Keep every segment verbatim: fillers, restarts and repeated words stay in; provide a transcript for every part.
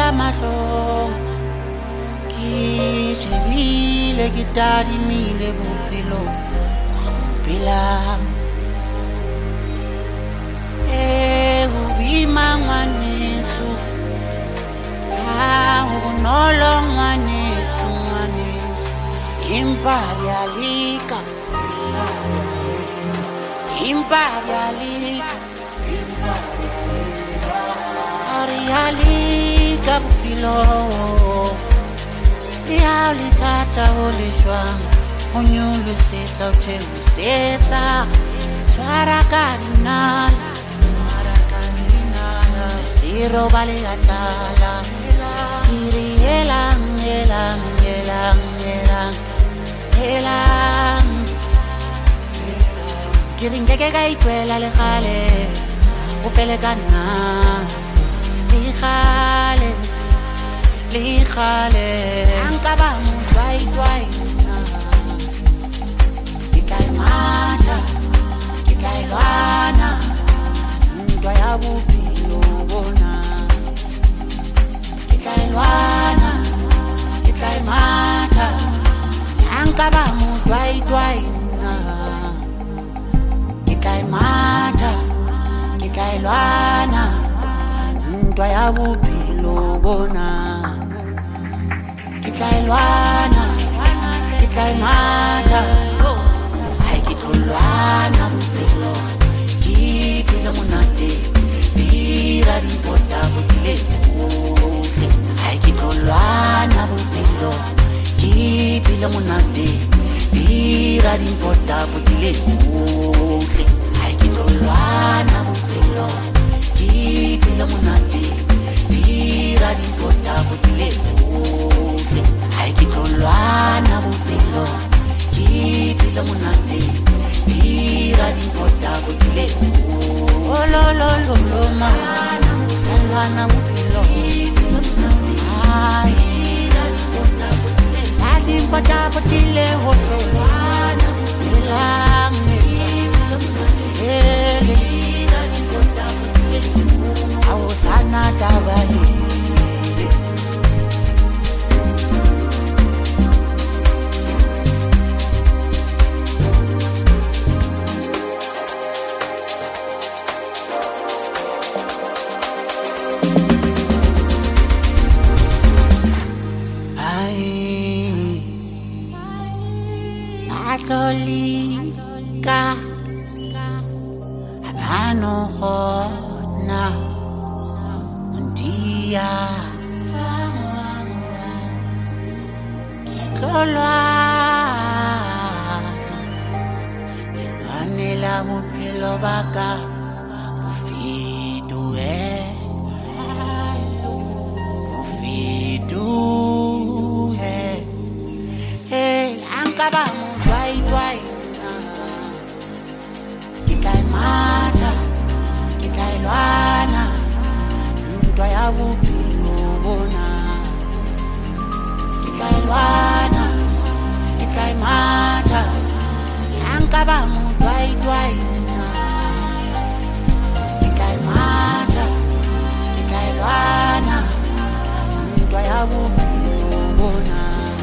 mahlong ke shebile ke tadimile bophelo bopelang e ho bima ngwaneso ha ho bonolo ngwaneso ngwaneso imparialika imparialika imparialika bophelo ya le tata o le jwang o nyolosetsa o theosetsa tshwara ka dinala tshwara ka dinala siro bale atala iri elang elang elang elang elang kiringe ke ga itwela le gale o pele ka nna le gale le gale anka ba mo twai twai na kitai mata kitai lwana ntwa ya bophelo bona kitai lwana kitai mata anka ba mo twai twai na kitai mata kitai lwana ntwa ya bophelo bona Kitlailwana, kitlaimata, ay kitulwana bupilo, kipilo monate, pira rimporta butile, ay kitulwana bupilo, kipilo monate, pira rimporta butile, ay kitulwana bupilo, kipilo monate, pira rimporta butile. Ay kitolwana bophelo kipilo monate ira dipota botile o lo lo lo lo mana lwana bophelo kipilo monate ay ira dipota botile la dipota botile ho lwana elang kipilo monate ira dipota botile aw sana tabahi Katolika abano khona undia kikolwa kilwanela bophelo baka bofitu e bofitu e hey ankaba Why, why? Kitai mata, kitai lwana, ntwa ya bophelo bona. Kitai lwana, kitai mata, yanka ba mo twai twai. Kitai mata, kitai lwana, ntwa ya bophelo bona.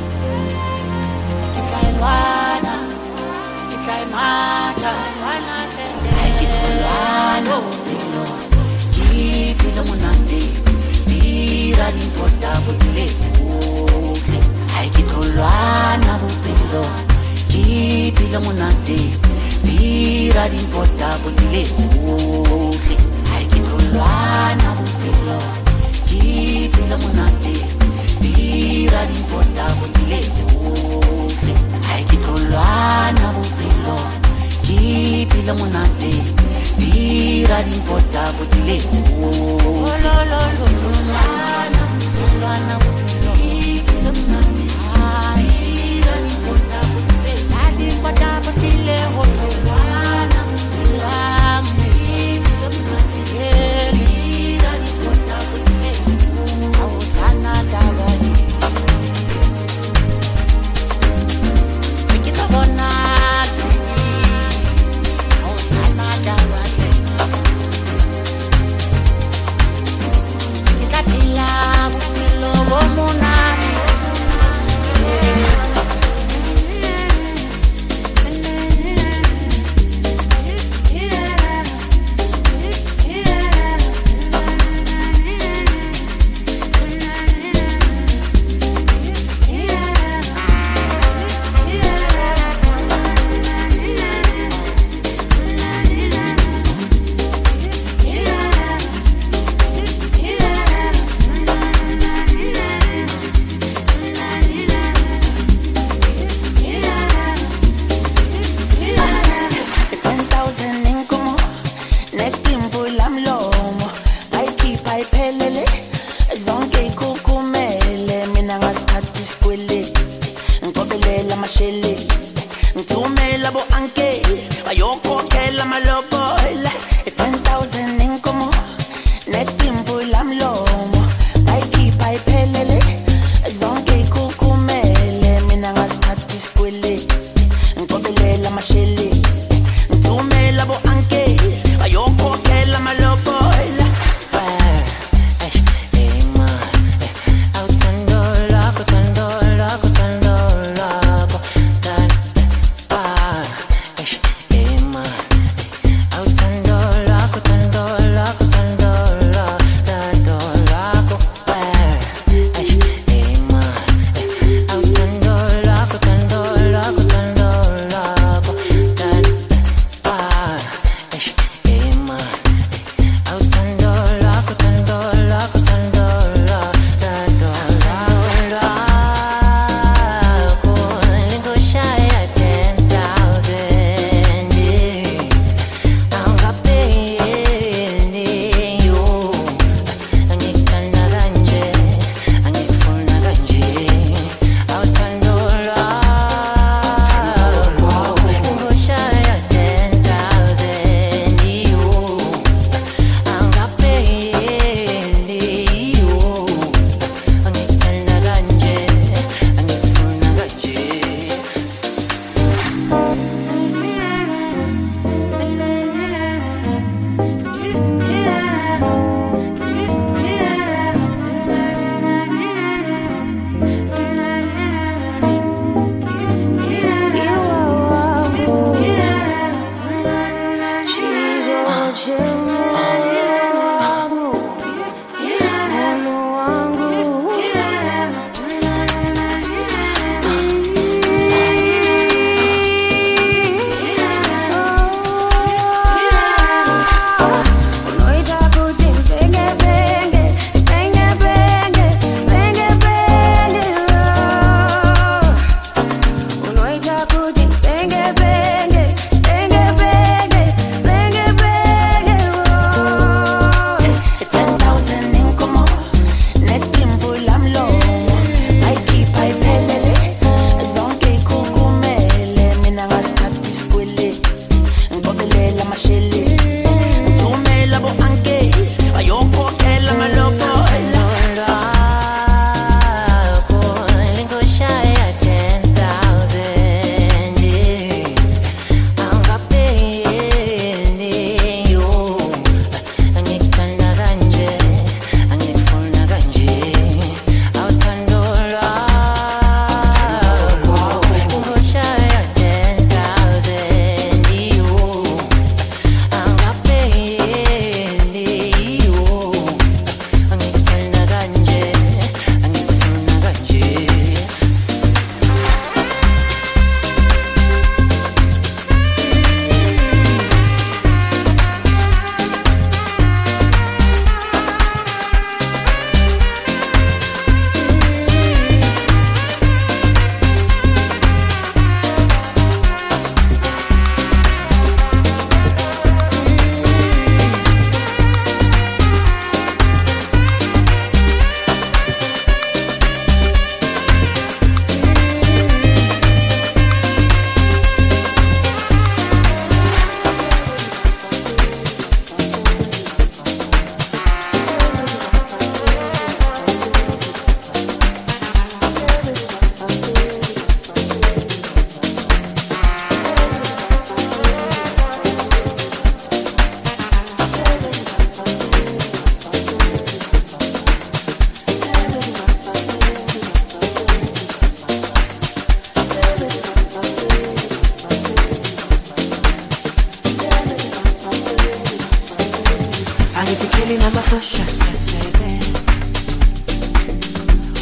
Kitai lwana. Mata, ay kitolwana bophelo kipilo monate pira rimporta botile ay kitolwana bophelo kipilo monate pira rimporta botile ay kitolwana bophelo kipilo monate pira rimporta botile ay kitolwana bophelo kipilo monate pira rimporta botile oh lo lo lo lwana lwana bophelo kipilo monate ay pira rimporta botile adi rimporta botile oh lwana lwana kipilo monate pira rimporta botile aw sana tabali Bona oh sana dawa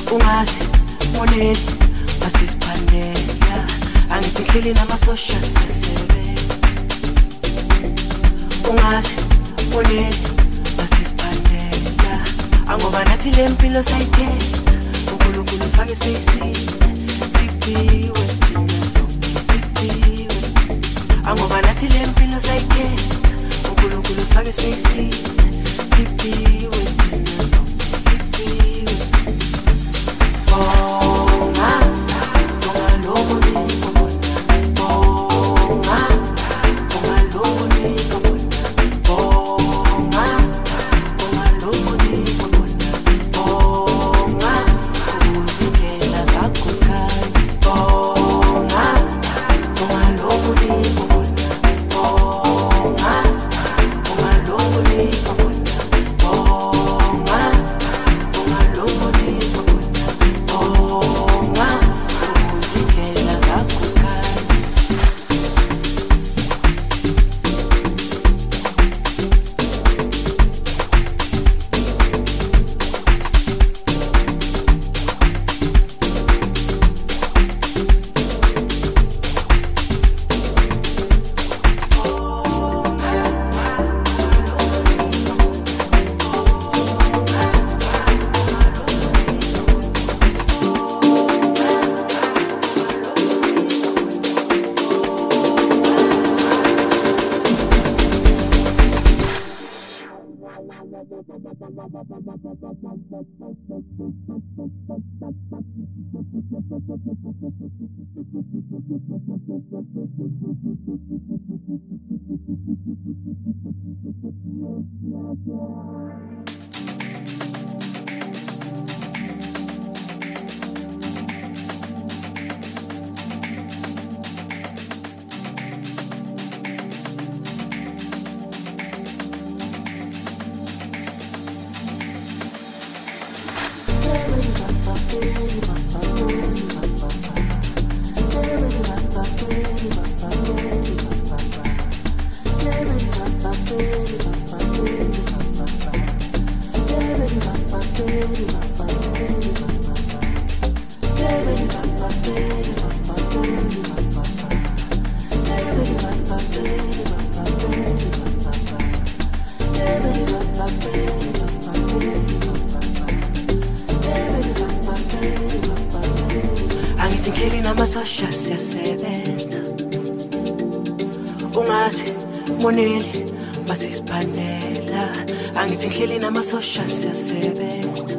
ungazi moneli masisiphandela angithi ngihleli namasosha siyasebenza ungazi moneli masisiphandela angoba nathi le mpilo sayikhetha uNkulunkulu sifake isipeyisini siphiwe thina sonke siphiwe angoba nathi le mpilo sayikhetha uNkulunkulu sifake isipeyisini siphiwe thina sonke siphiwe bonga bonga lokho nikubona bonga bonga lokho nikubona bonga bonga lokho nikubona bonga uzindlela zakho sikhanya bonga bonga lokho nikubona bonga bonga lokho nikubona bonga bonga lokho nikubona bonga uzindlela zakho sikhanya angithi ngihleli namasosha siyasebenza ungazi moneli masisiphandela angithi ngihleli namasosha siyasebenza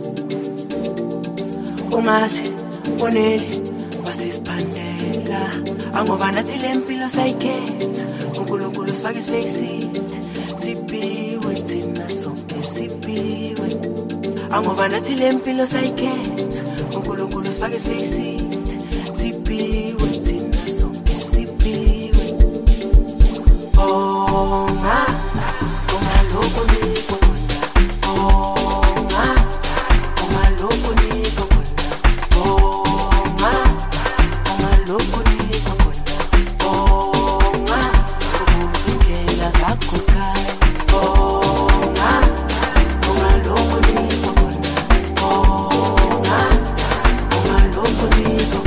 ungazi moneli masisiphandela angoba nathi le mpilo sayikhetha uNkulunkulu sifake isipeyisini siphiwe thina sonke siphiwe angoba nathi le mpilo sayikhetha uNkulunkulu sifake isipeyisini siphiwe thina sonke siphiwe bonga bonga lokho nikubona bonga bonga lokho nikubona bonga bonga lokho nikubona bonga uzindlela zakho sikhanya bonga bonga lokho nikubona bonga bonga lokho nikubona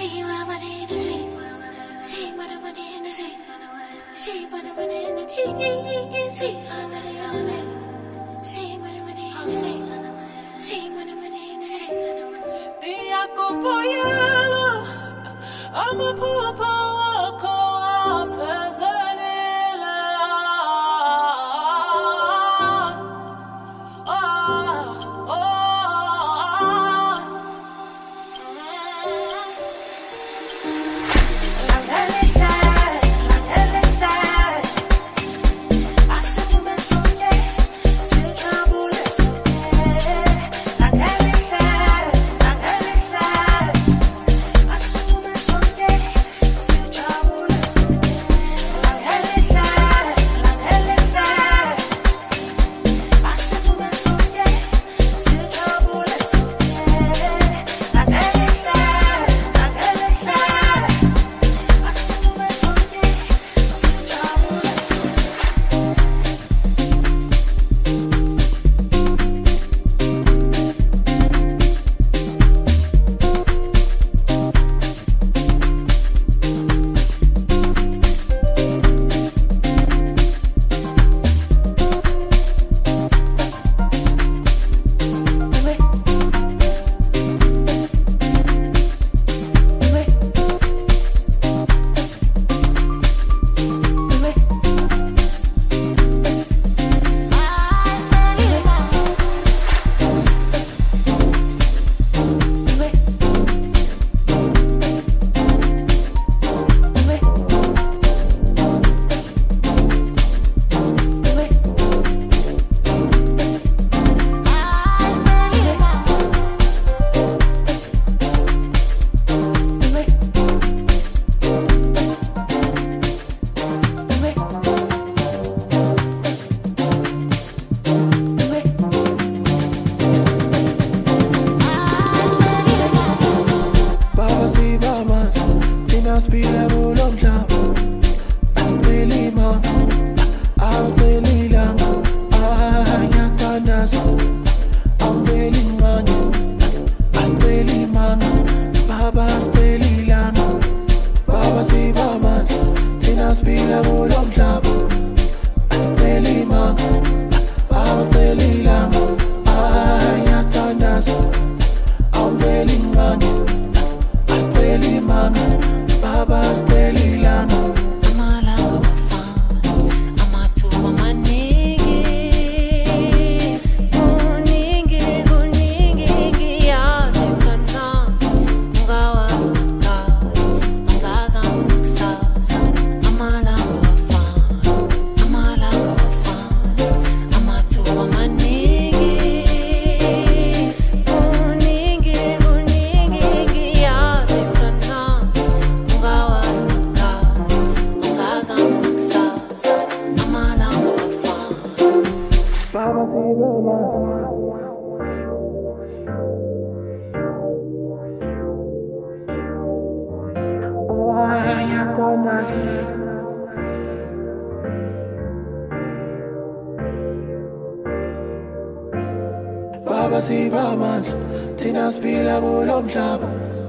Baba siba amandla thina siphila kulo mhlaba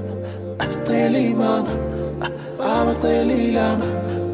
asicela imanga abacela ilanga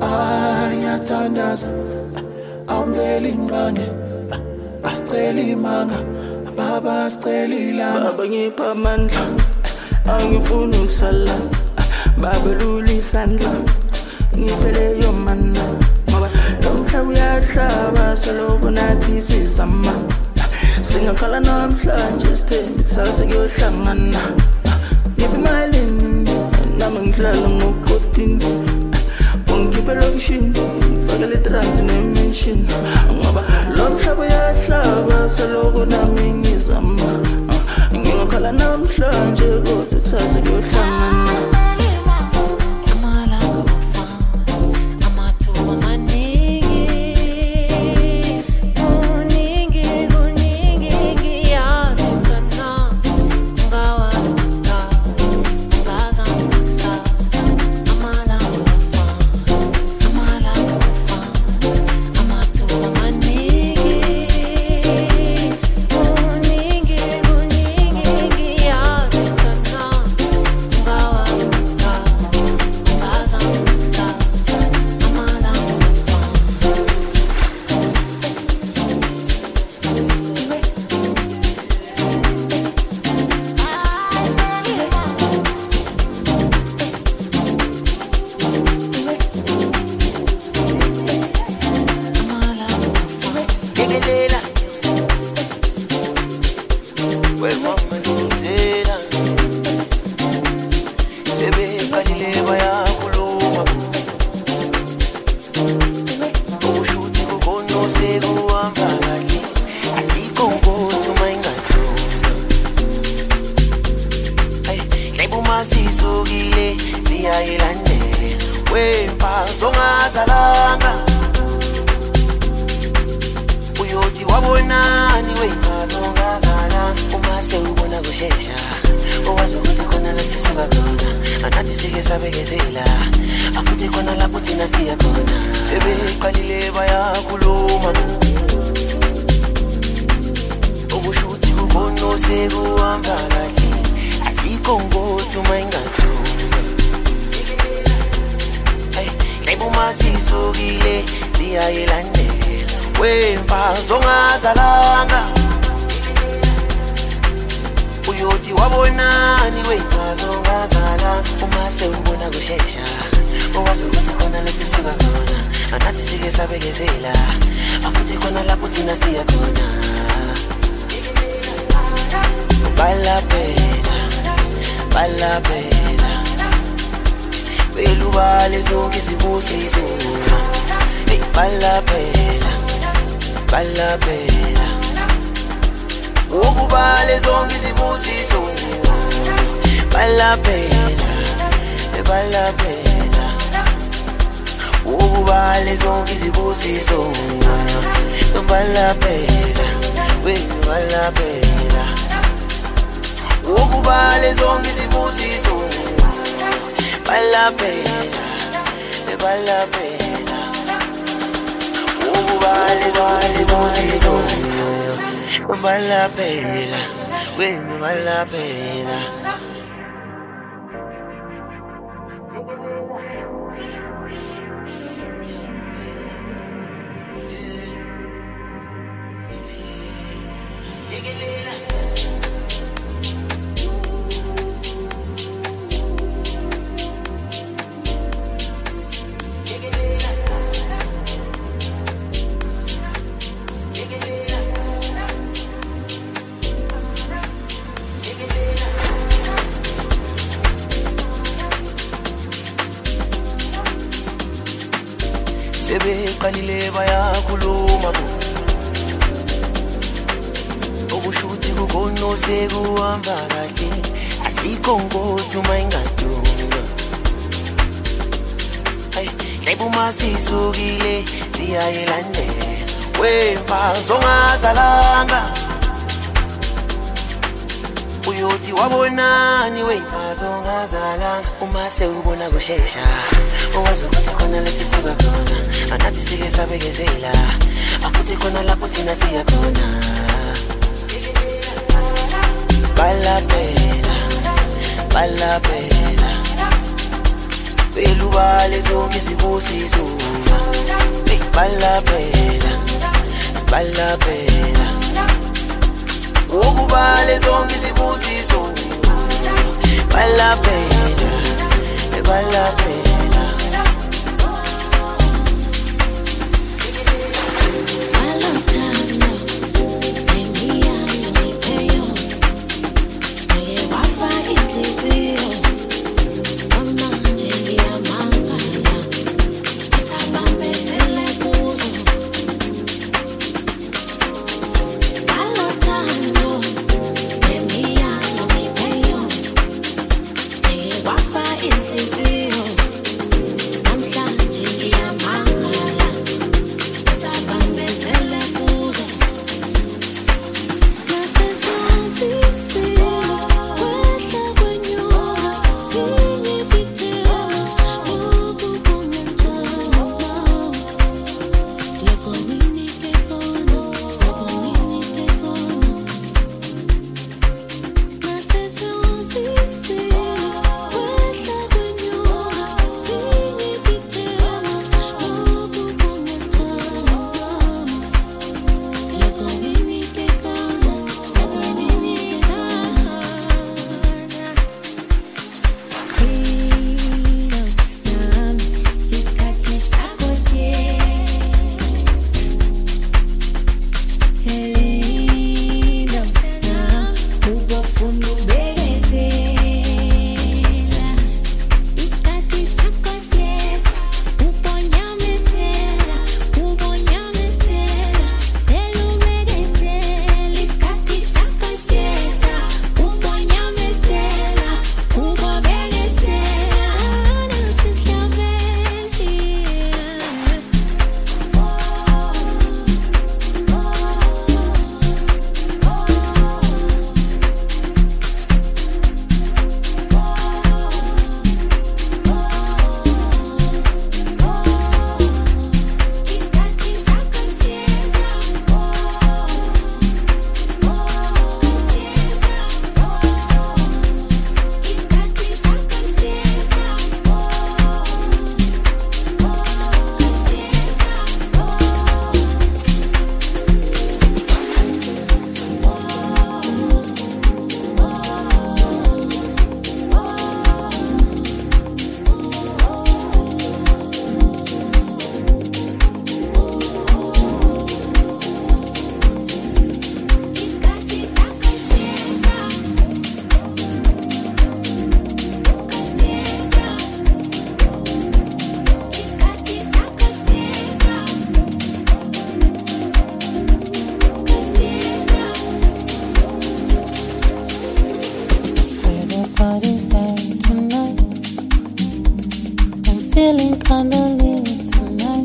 ayathandaza awumveli ingqange asicela imanga baba asicela ilanga baba ngipha amandla angifuni ukusala baba lula isandla ngiphele yomana ngoba lo mhlaba uyahlaba seloko nathi sisama singakhala namhlanje sithembe kusasa kuyohlangana ngiphi imali nami ngihlala ngokotini ungikhiphe lokishini ngifake le trans nemention ngoba lo mhlaba uyahlaba seloko nami ngizama ngingakhala namhlanje kodwa kusasa kuyohlangana. Wow. bayakhuluma usho ukuthi kukhona osekuhamba kahle azikho ngothi uma ingadlula yebo masisukile siyayilandela wemfazi ongazalanga uyothi wabonani wemfazi ongazalanga uma sewubona kushesha owazi ukuthi khona la sisuka khona anathi sike sabekezela afuthi khona lapho thina siya khona sebeqalile bayakhuluma okusho ukuthi kukhona osekuhamba kahle azikho ngothi uma ingadlula yebo masisukile siyayilandela wemfazi ongazalanga uyothi wabonani wemfazi ongazalanga uma sewubona kushesha owazi ukuthi khona la sisuka khona anathi sike sabekezela afuthi khona lapho thina siya khona balapela balapela celubale zonke izibusiso balapela balapela ukubale zonke izibusiso balapela balapela ukubale zonke izibusiso balapela wena balapela ukubale zonke izibusiso balapela balapela ukubale zonke izibusiso balapela wena balapela sebeqalile bayakhuluma okusho ukuthi kukhona osekuhamba kahle azikho ngothi uma ingadlula yebo masisukile siyayilandela wemfazi ongazalanga uyothi wabonani wemfazi ongazalanga uma sewubona kushesha owazi ukuthi khona la sisuka khona anathi sike sabekezela afuthi khona lapho thina siya khona balapela balapela celubale zonke izibusiso balapela balapela ukubale zonke izibusiso balapela balapela Inhliziyo feeling kinda lit tonight.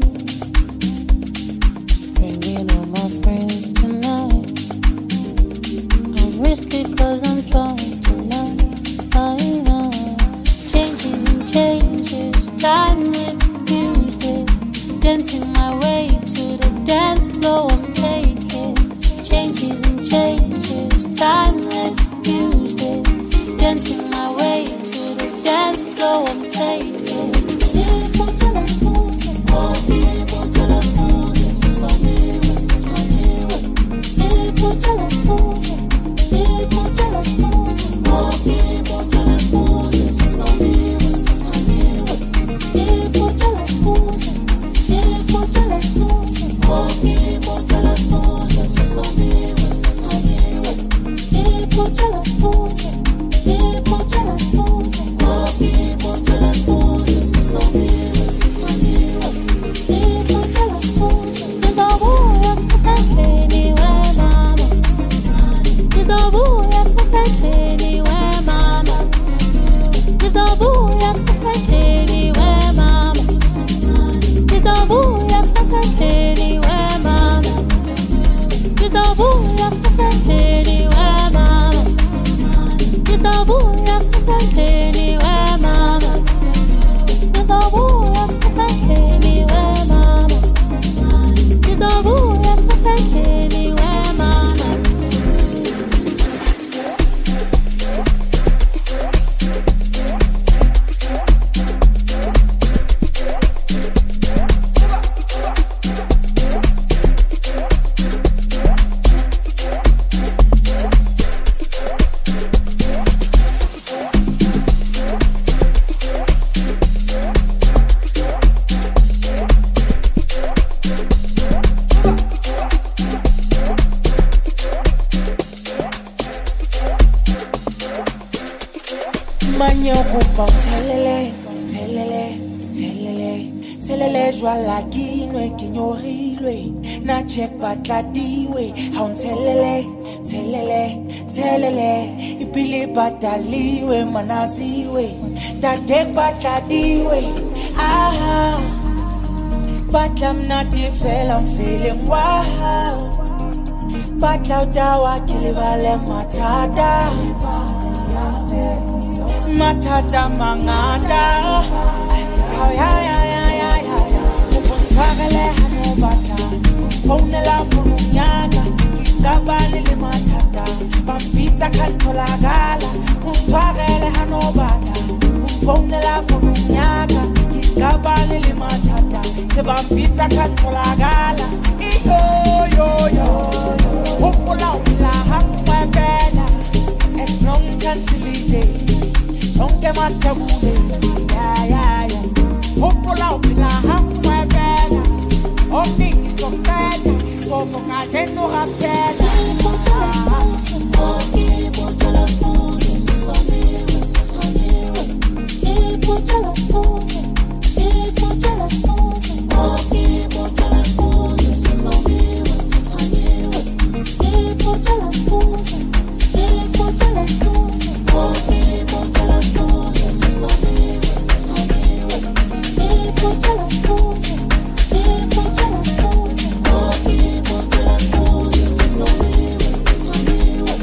Bringing all my friends tonight. I'm risky cause I'm trying tonight. I know. Changes and changes, timeless music. Dancing my way to the dance floor I'm taking. Changes and changes, timeless music. Dancing my way to the dance floor I'm taking. Escucha las voces, oye, escucha las voces, es amigo, es amigo. Escucha las voces, escucha las voces, oye, escucha las voces, es amigo, es amigo. Escucha las voces, escucha las voces, oye, escucha las voces, es amigo, es amigo. Escucha las voces, escucha las voces, oye, escucha las voces, es amigo, es amigo. Escucha las voces, there's a war access anywhere, mama. There's a war access anywhere, mama. There's a war access anywhere, mama. There's a war access anywhere, mama. There's a war access anywhere, mama. There's a war access anywhere, mama. There's a war access anywhere, mama. There's a war access anywhere, mama. Telele, telele, telele, telele, jwa la kinwe kinyorilwe, na check batladiwe, haun telele, telele, telele, ipili bataliwe, manaziwe, tatek batladiwe, ah, but I'm not the fell, I'm feeling wow, but dawa kilivale matata, matata mangata, oh yeah yeah yeah yeah yeah, ubuntwakele hanobata, umfonela fununyaka, ngigabane le matata, bambita kantolagala, ubuntwakele hanobata, umfonela fununyaka, ngigabane le matata, sebambita kantolagala, iyo yo yo, upula upila hamwe vela, es long cantilide. Sonke mastabule, ya ya ya. Upula upila hamwe vela, omningi sokela, sofoka jeno raptela. Escucha las voces, oye, escucha las voces, es amigo, es amigo. Escucha las voces, escucha las voces, oye, escucha las voces, es amigo, es amigo. Escucha las voces, escucha las voces, oye, escucha las voces, es amigo, es amigo. Escucha las voces, escucha las voces, oye, escucha las voces, es amigo, es amigo.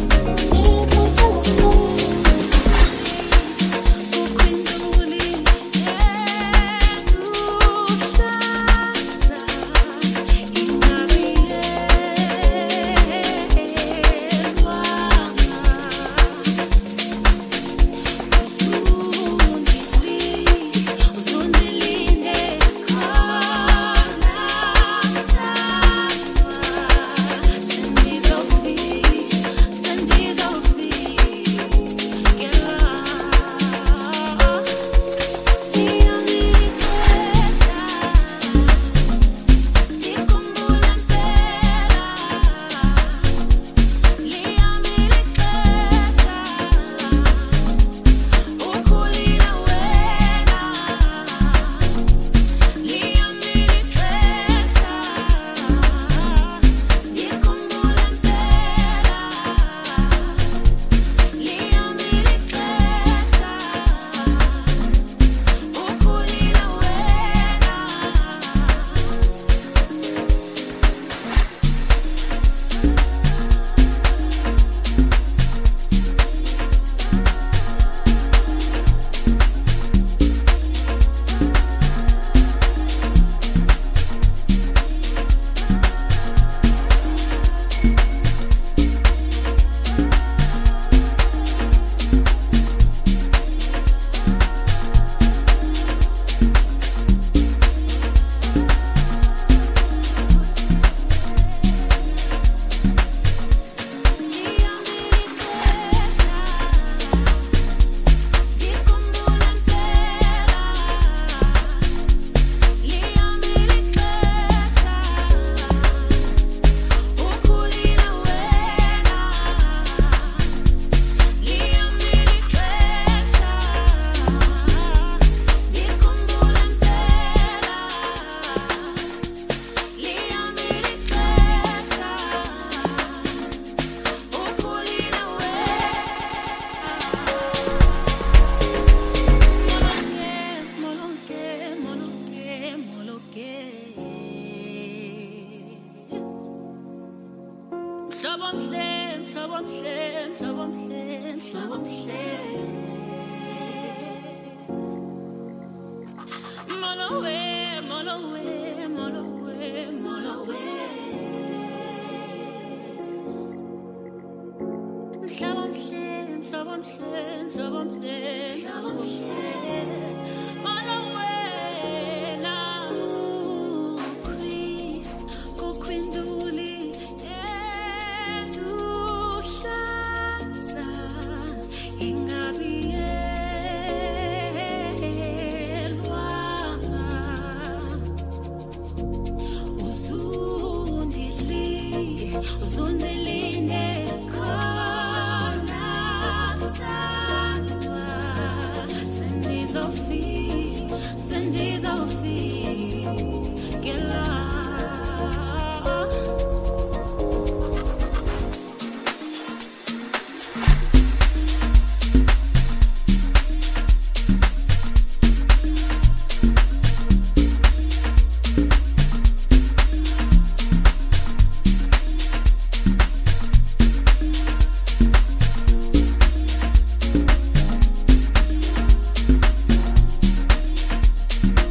Thank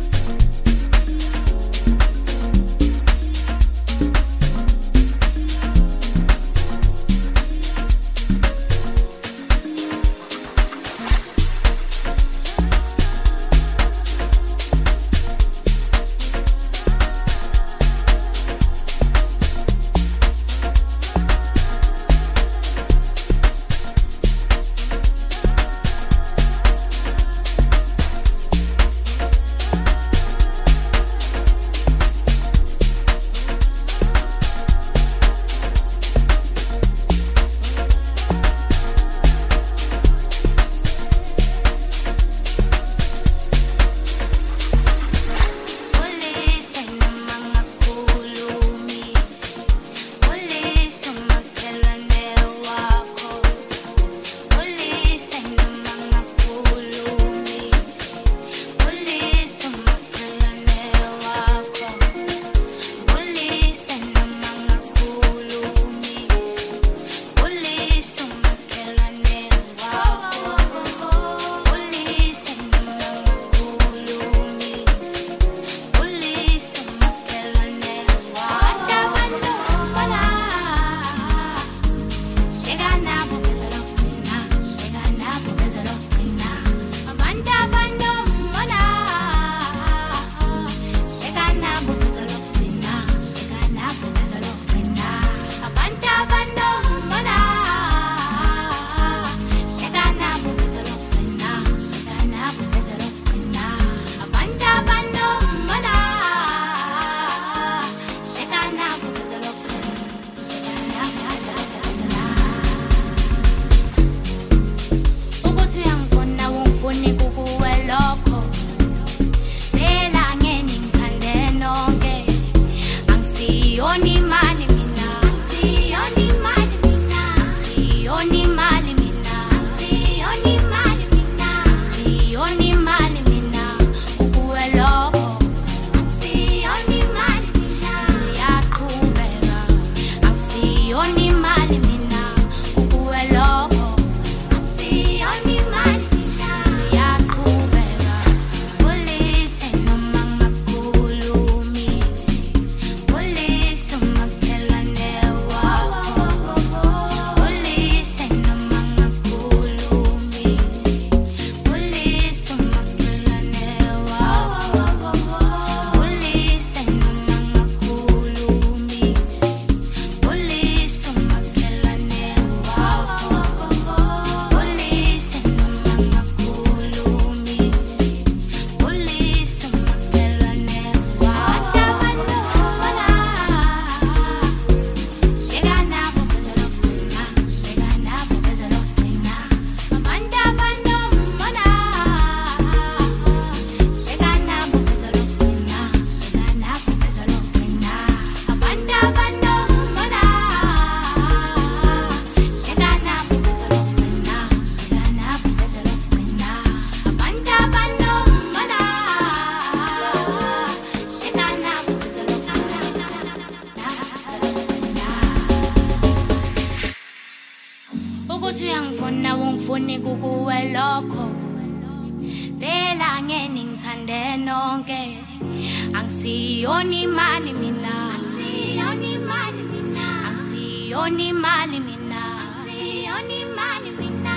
angifuni kukuwe lokho vela ngeni ngithande nonke angisiyoni imali mina angisiyoni imali mina angisiyoni imali mina angisiyoni imali mina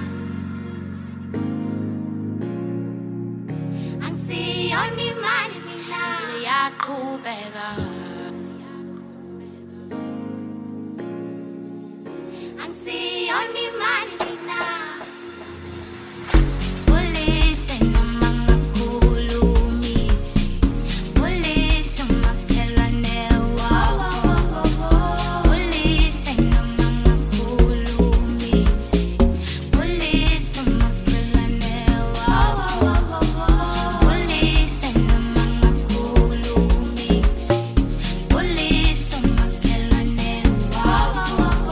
angisiyoni imali mina ngiyaqhubeka angisiyoni imali mina Police noma ngakhulumisi Police makhelwane wawo Police noma ngakhulumisi Police makhelwane wawo Police noma ngakhulumisi Police makhelwane wawo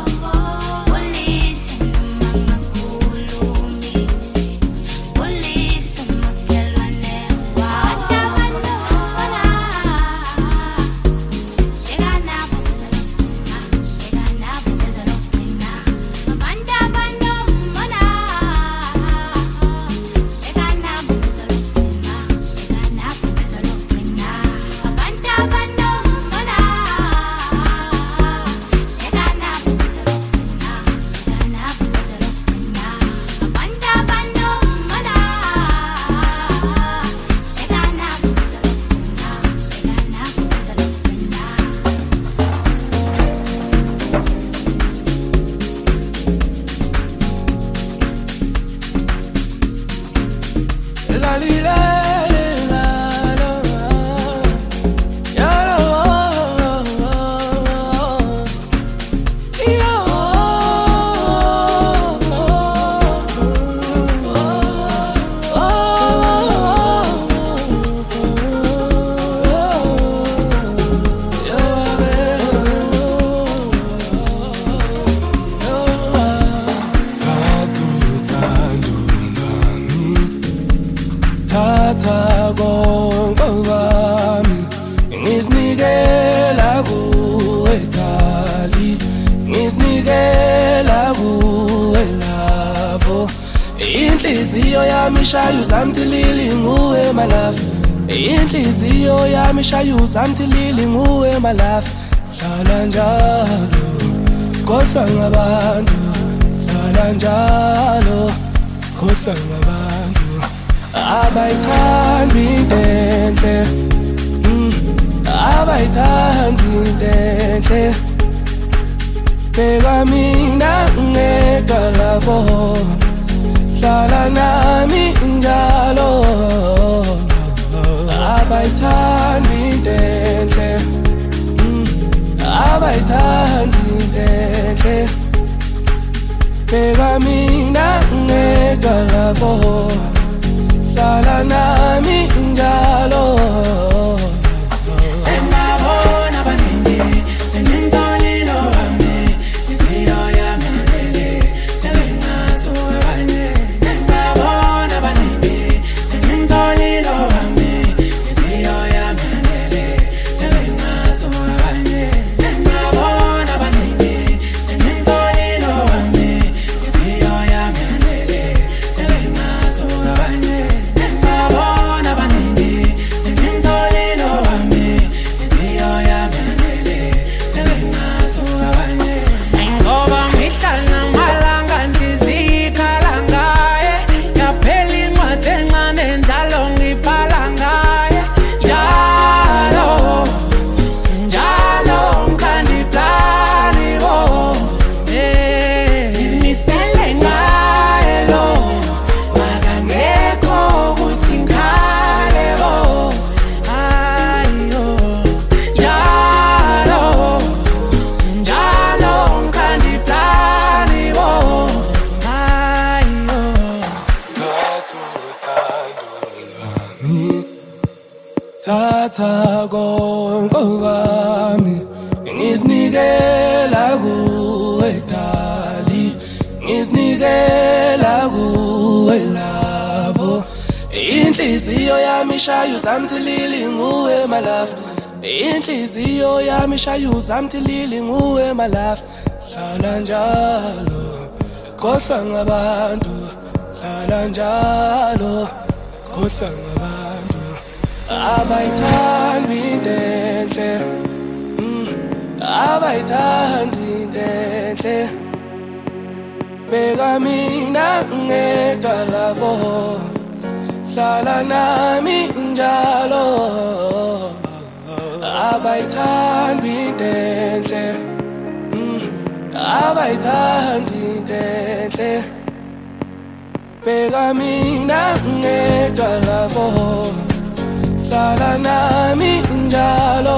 Inhliziyo yami shayuza mthilili nguwe my love Inhliziyo yami shayuza mthilili nguwe my love Hlala njalo khohlwa ngabantu Hlala njalo khohlwa ngabantu Abayithandi intenhle Abayithandi intenhle Beka mina ngeka lapho Hlala nami njalo Abayithandi intenhle Abayithandi intenhle Beka mina ngeka lapho Hlala nami njalo Sengabona abaningi senimtholile wami Iziyo yami lele sebengazo abanye Sengabona abaningi senimtholile wami Iziyo yami lele sebengazo abanye Sengabona abaningi senimtholile wami Iziyo yami lele sebengazo abanye Sengabona abaningi senimtholile wami Iziyo yami lele sebengazo abanye Ngoba ngihlala malanga ndizikhala ngaye Yaphela incwadi encane njalo ngibhala ngaye Njalo, njalo ngikhandiplani bo Izimisele ngaye lo Makangekho ukuthi ngikhale bo Ayo, njalo, njalo ngikhandiplani bo Ayo Thatha konke kwami Ngizinikela kuwe dali Ngizinikela kuwe lavo Inhliziyo yami shayuza mthilili nguwe my love Inhliziyo yami shayuza mthilili nguwe my love Hlala njalo khohlwa ngabantu hlala njalo khohlwa ngabantu abayithandi intenhle abayithandi intenhle beka mina ngedwa lapho hlala nami njalo abayithandi intenhle abayithandi intenhle beka mina ngedwa lapho hlala nami njalo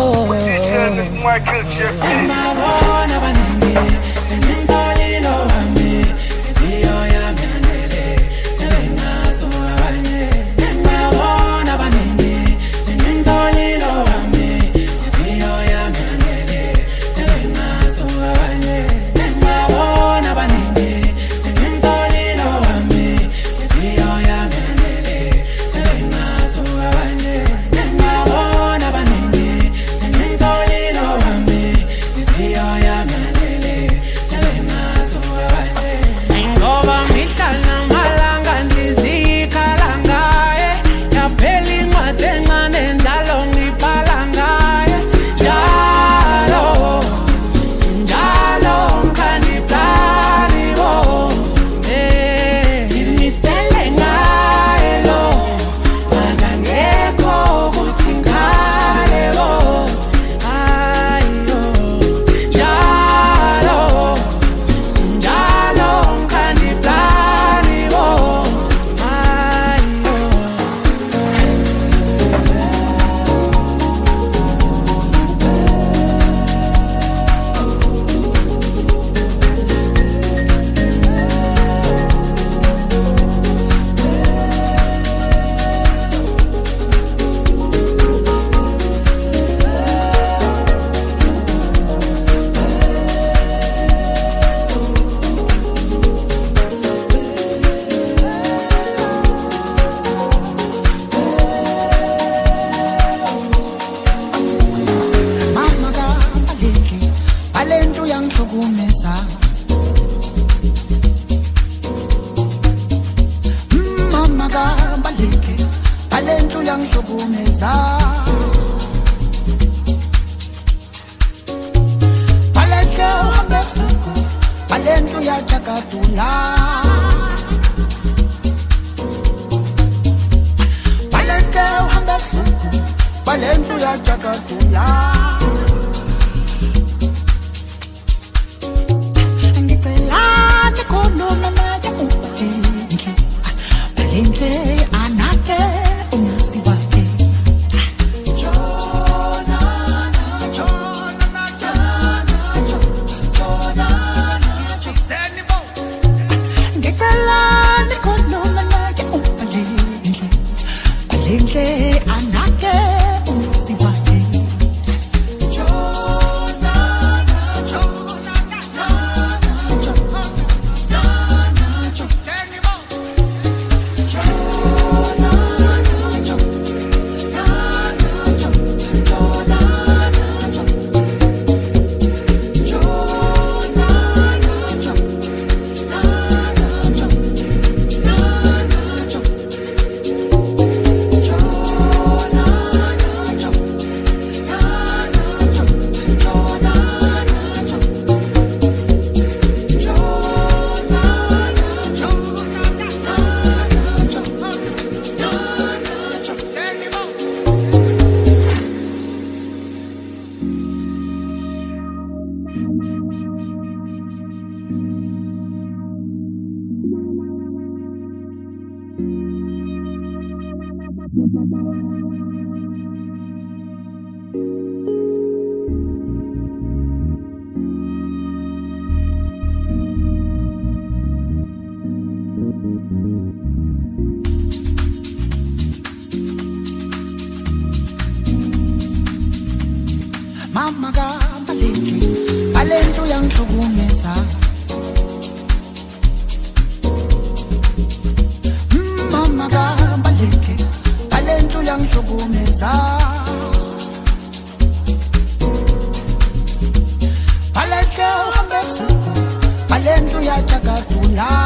Singabona abaningi sengimtholile wami Isiyo yami yanele sebengaso abanye Singabona abaningi sengimtholile wami Isiyo yami yanele sebengaso abanye Singabona abaningi sengimtholile wami Isiyo yami yanele sebengaso abanye Singabona abaningi sengimtholile wami Isiyo yami yanele sebengaso abanye Ngoba mihlala malanga ndizikhala ngaye yaphela incwadi encane njalo ngibhala ngaye njalo njalo mkhanipani bo eh izimisele ngaye lo makangekho ukuthi ngale bo ayo njalo njalo mkhanipani bo ayo Mama kabaleki balento yangihlukumeza Mm, Mama kabaleki balento yangihlukumeza Baleke uhambe ebusuku balento yajakadula Baleke uhambe ebusuku balento yajakadula Ngicela nikhuluma naye ubalindle balindle anake umusi wakhe Jona Jona Jona Jona Ngicela nikhuluma naye ubalindle balindle anake umusi wakhe Jona Mama kabaleki balento yangihlukumeza Mm, Mama kabaleki balento yangihlukumeza Baleke uhambe ebusuku balento yajakadula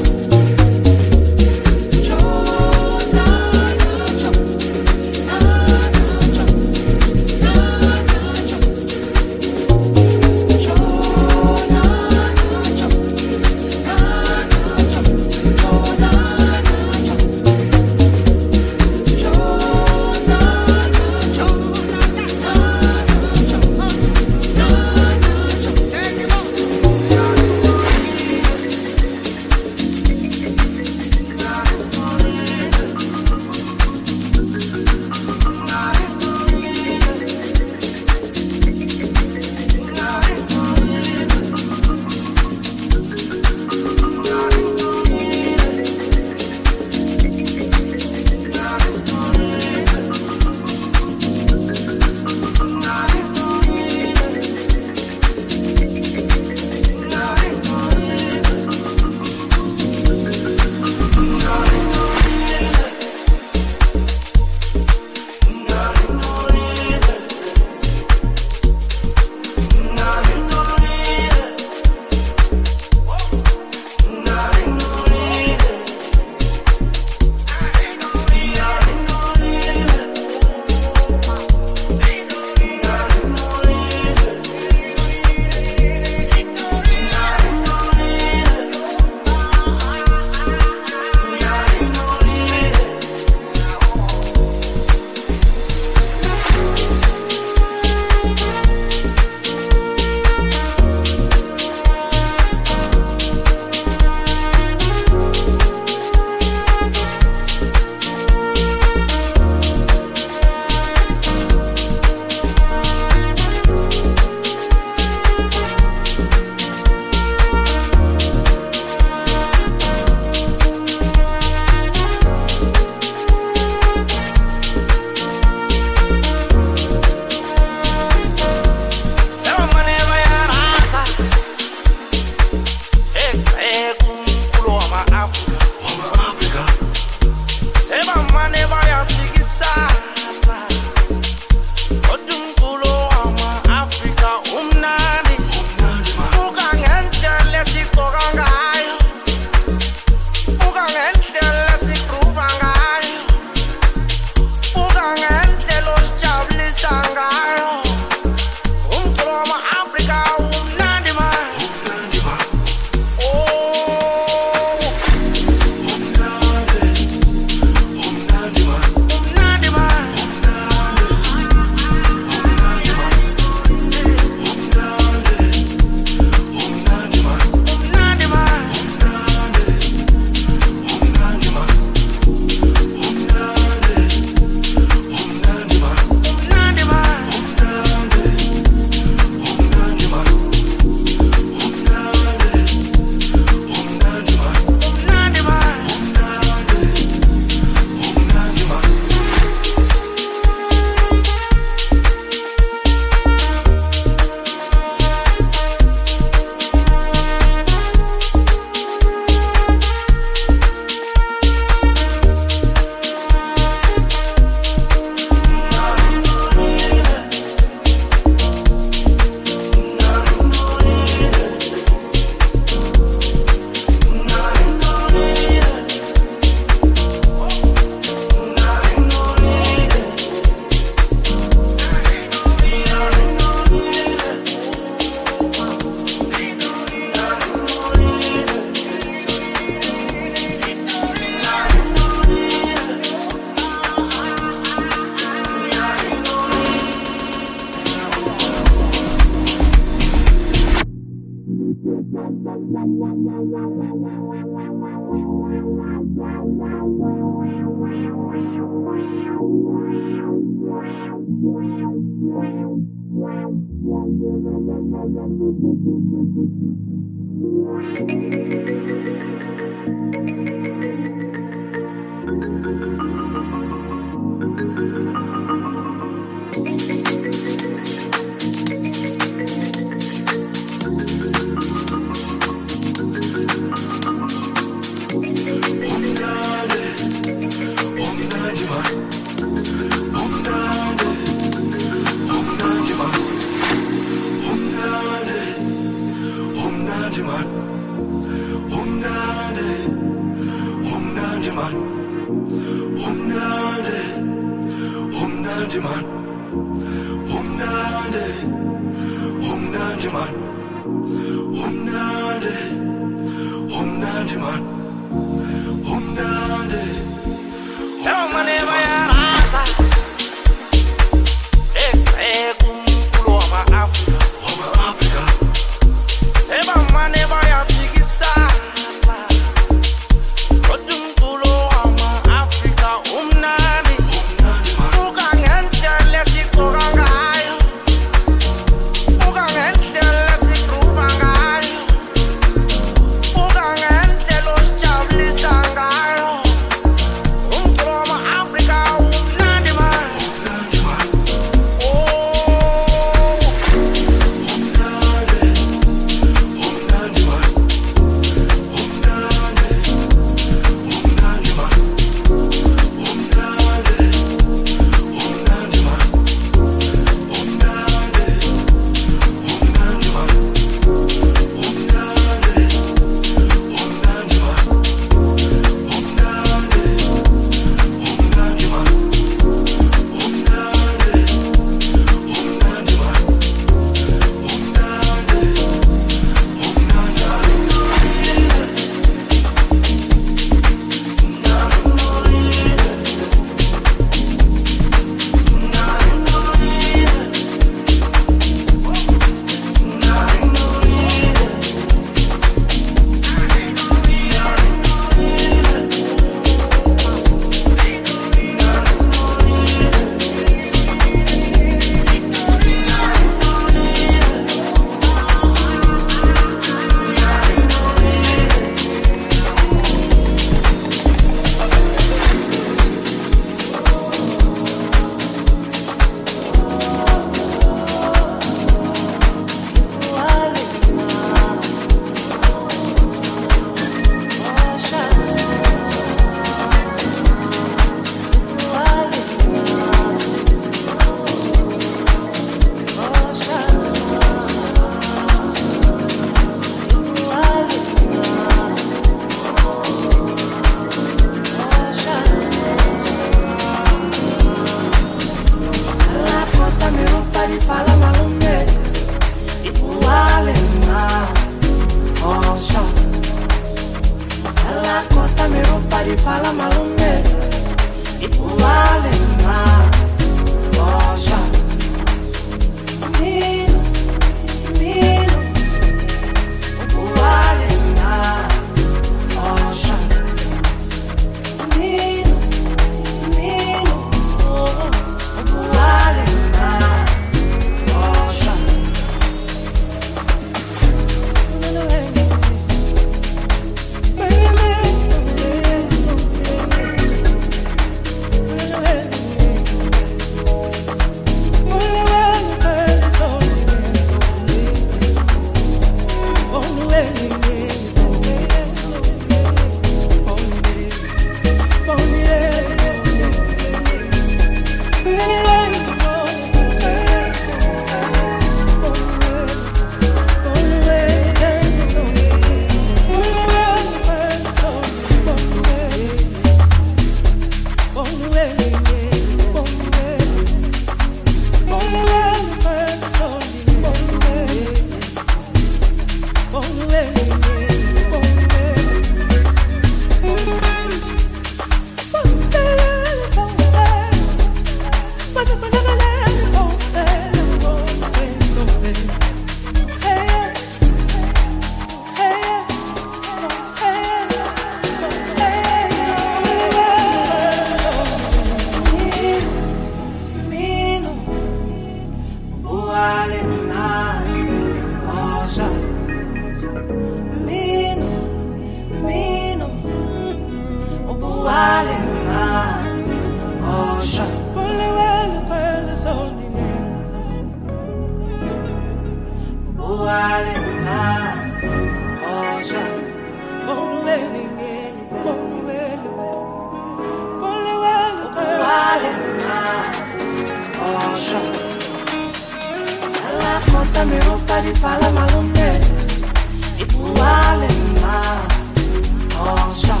Mi ropa di pala malumne Ipuale na Osha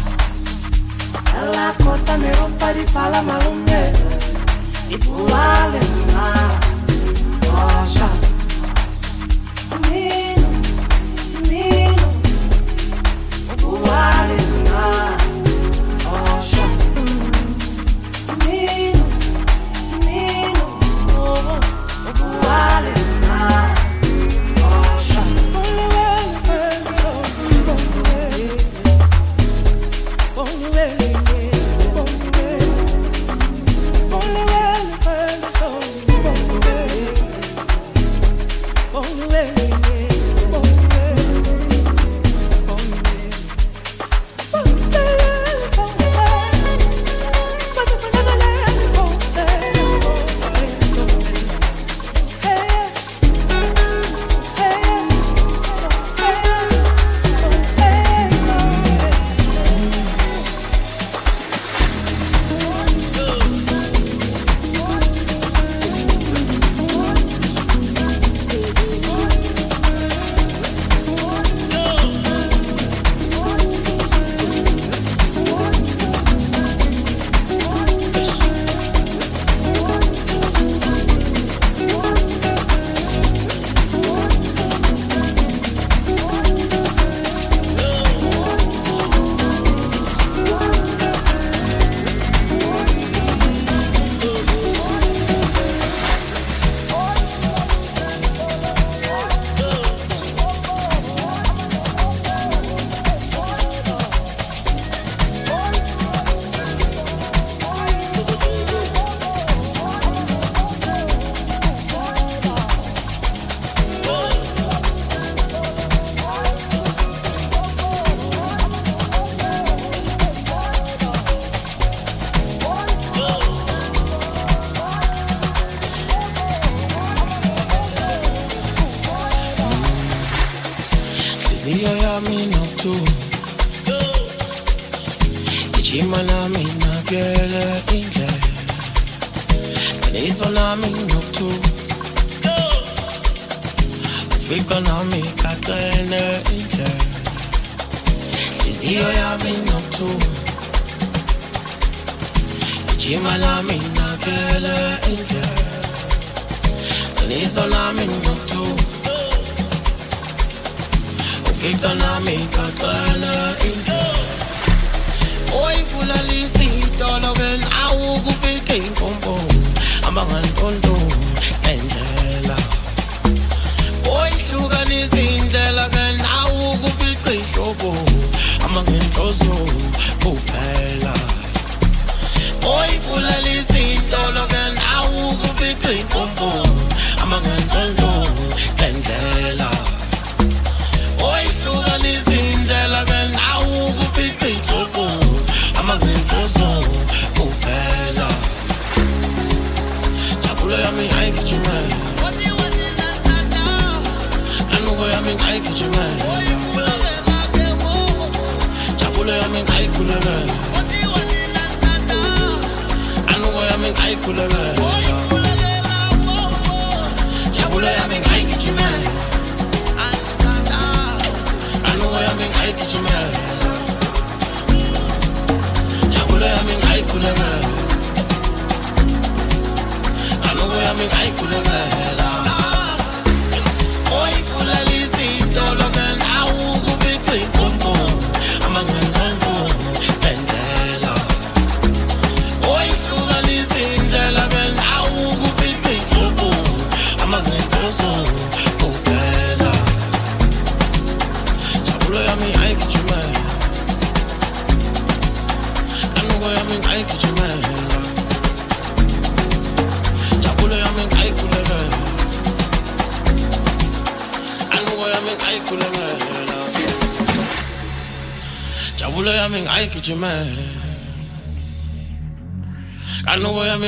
Ela kota mi ropa di pala malumne Ipuale na Osha Nino Nino Ipuale na Osha Nino Nino Ipuale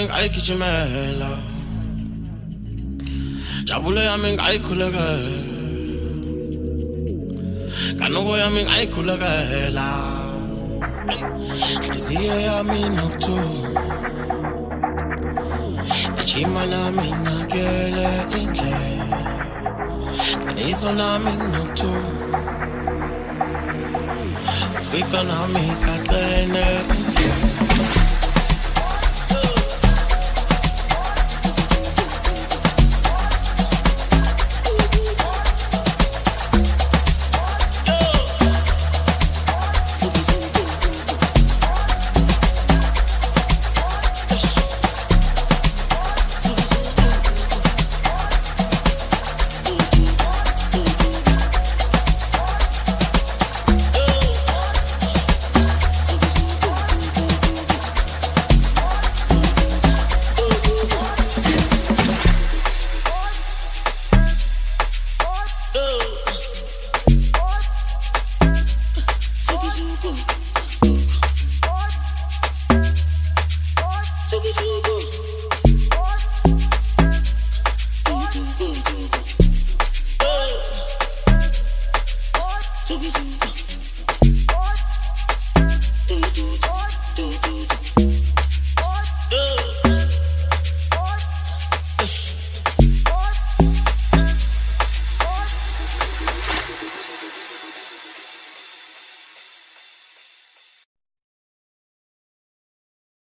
Jabule yami ngayikhuleka Kanoko yami ngayikhulekela Nhliziyo yami nokuthu Ijima nami ngakele indlela Iso nami nokuthu Ufika nami kaxene Toogie